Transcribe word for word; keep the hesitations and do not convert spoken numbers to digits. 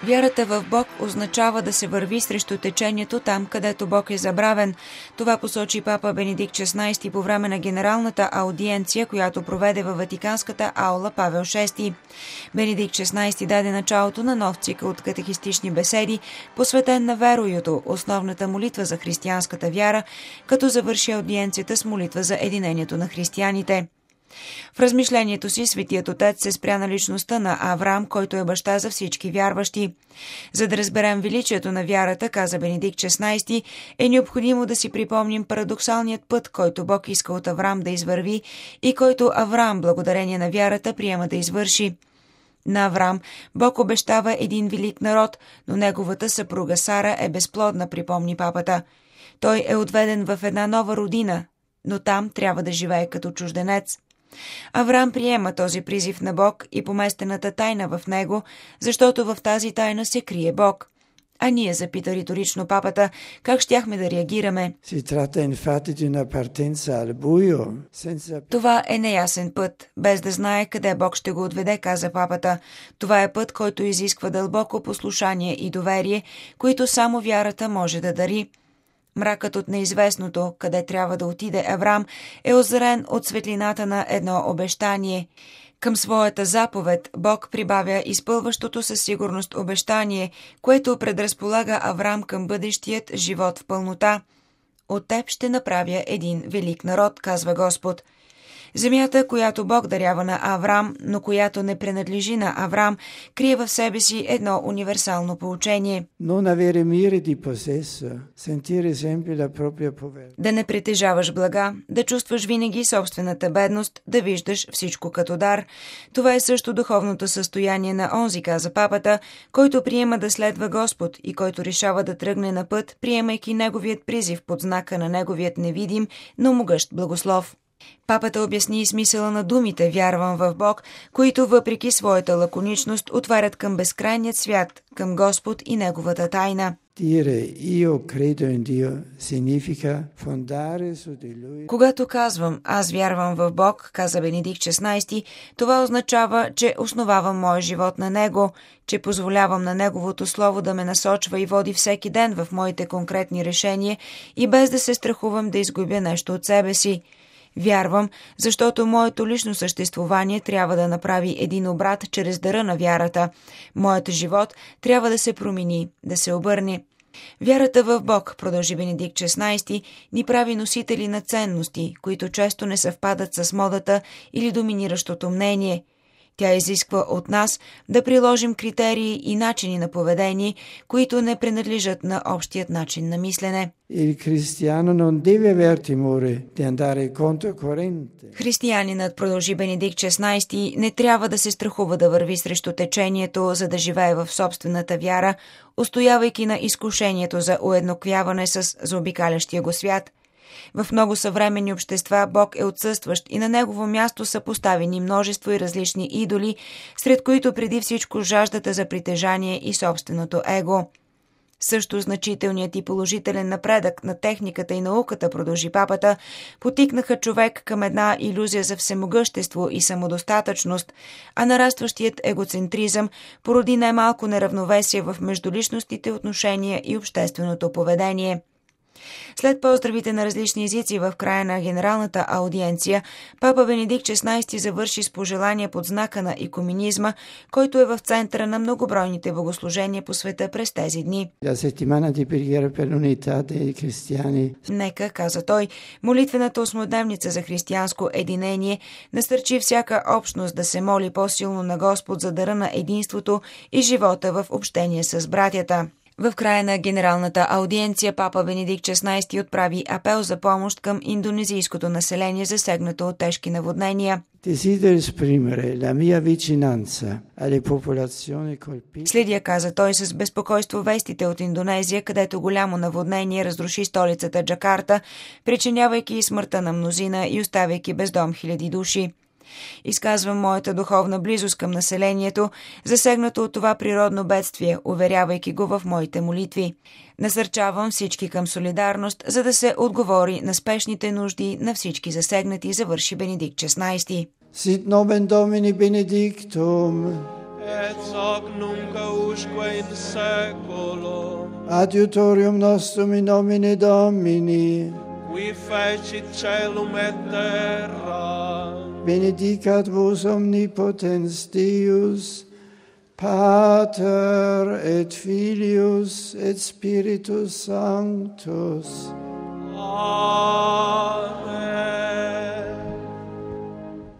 Вярата в Бог означава да се върви срещу течението там, където Бог е забравен. Това посочи папа Бенедикт шестнайсти по време на генералната аудиенция, която проведе във Ватиканската аула Павел шести. Бенедикт шестнайсти даде началото на нов цикъл от катехистични беседи, посветен на веруюто, основната молитва за християнската вяра, като завърши аудиенцията с молитва за единението на християните. В размишлението си Светият Отец се спря на личността на Авраам, който е баща за всички вярващи. За да разберем величието на вярата, каза Бенедикт шестнайсти, е необходимо да си припомним парадоксалният път, който Бог иска от Авраам да извърви и който Авраам, благодарение на вярата, приема да извърши. На Авраам Бог обещава един велик народ, но неговата съпруга Сара е безплодна, припомни папата. Той е отведен в една нова родина, но там трябва да живее като чужденец. Авраам приема този призив на Бог и поместената тайна в него, защото в тази тайна се крие Бог. А ние, запита риторично папата, как щяхме да реагираме? Това е неясен път, без да знае къде Бог ще го отведе, каза папата. Това е път, който изисква дълбоко послушание и доверие, които само вярата може да дари. Мракът от неизвестното, къде трябва да отиде Авраам, е озарен от светлината на едно обещание. Към своята заповед Бог прибавя изпълващото със сигурност обещание, което предразполага Авраам към бъдещият живот в пълнота. От теб ще направя един велик народ, казва Господ. Земята, която Бог дарява на Авраам, но която не принадлежи на Авраам, крие в себе си едно универсално поучение. Да не притежаваш блага, да чувстваш винаги собствената бедност, да виждаш всичко като дар. Това е също духовното състояние на онзи, каза папата, който приема да следва Господ и който решава да тръгне на път, приемайки неговият призив под знака на неговият невидим, но могъщ благослов. Папата обясни и смисъла на думите «Вярвам в Бог», които въпреки своята лаконичност отварят към безкрайният свят, към Господ и Неговата тайна. Когато казвам «Аз вярвам в Бог», каза Бенедикт шестнайсти, това означава, че основавам моя живот на Него, че позволявам на Неговото Слово да ме насочва и води всеки ден в моите конкретни решения и без да се страхувам да изгубя нещо от себе си. Вярвам, защото моето лично съществуване трябва да направи един обрат чрез дара на вярата. Моят живот трябва да се промени, да се обърне. Вярата в Бог, продължи Бенедикт шестнайсти, ни прави носители на ценности, които често не съвпадат с модата или доминиращото мнение. Тя изисква от нас да приложим критерии и начини на поведение, които не принадлежат на общият начин на мислене. Християнинът, продължи Бенедикт шестнайсти, не трябва да се страхува да върви срещу течението, за да живее в собствената вяра, устоявайки на изкушението за уеднаквяване с заобикалящия го свят. В много съвременни общества Бог е отсъстващ и на негово място са поставени множество и различни идоли, сред които преди всичко жаждата за притежание и собственото его. Също значителният и положителен напредък на техниката и науката, продължи папата, потикнаха човек към една илюзия за всемогъщество и самодостатъчност, а нарастващият егоцентризъм породи немалко неравновесие в междуличностите отношения и общественото поведение. След поздравите на различни езици в края на генералната аудиенция, папа Бенедикт шестнайсти завърши с пожелание под знака на икуменизма, който е в центъра на многобройните богослужения по света през тези дни. Нека, каза той, молитвената осмодневница за християнско единение насърчи всяка общност да се моли по-силно на Господ за дара на единството и живота в общение с братята. В края на генералната аудиенция папа Бенедикт шестнайсти отправи апел за помощ към индонезийското население, засегнато от тежки наводнения. Следя, каза той, с безпокойство вестите от Индонезия, където голямо наводнение разруши столицата Джакарта, причинявайки смъртта на мнозина и оставяйки без дом хиляди души. Изказвам моята духовна близост към населението, засегнато от това природно бедствие, уверявайки го в моите молитви. Насърчавам всички към солидарност, за да се отговори на спешните нужди на всички засегнати, завърши Бенедикт шестнайсти. Sit nomen Domini benedictum, et hoc nunc usque in saeculum. Adiutorium nostrum in nomine Domini. Qui fecit caelum et terra. Benedicat vos omnipotens Deus, Pater et Filius et Spiritus Sanctus. Amen.